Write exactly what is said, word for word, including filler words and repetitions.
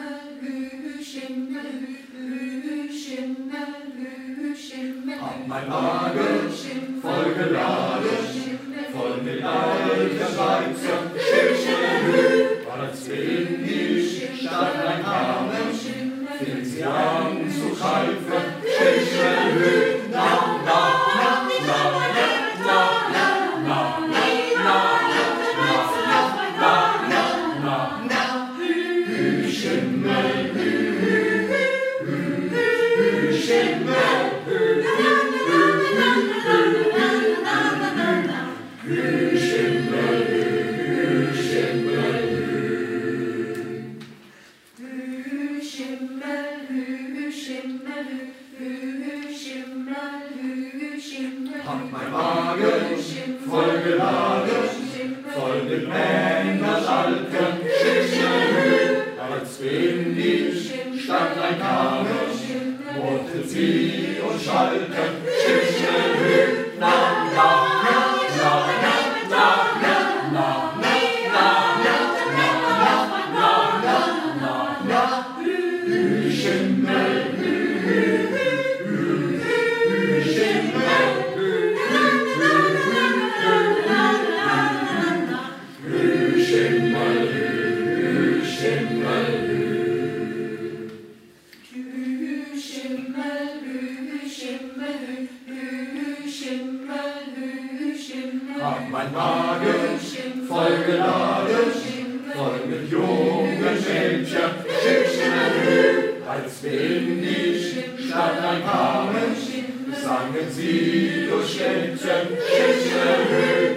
Hab mein Magen voll geladen, voll mit alter Schweizer Schimmelhü. Als wir in die Stadt reinkamen, fing sie an zu pfeifen, Schimmelhü. Na, na, na, na, na, na, na, na, na, na, na, na, na, Hü, Schimmelhü, Hü, Hü, Schimmelhü. Hab mein Wagen voll geladen, voll mit Männern alten Schimmelhü. Als wir in die Stadt reinkamen, wollten sie uns schalten, Schimmelhü. Na, na, na, na, na, na, na, na, na, na, na, na, na, Hü, Schimmelhü, Hü, Hü, Schimmelhü. Hab mein Magen voll geladen, voll mit jungen Mädchen, Schimmelhü. Als wir in die Stadt reinkamen, sangen sie durch Städtchen, Schimmelhü.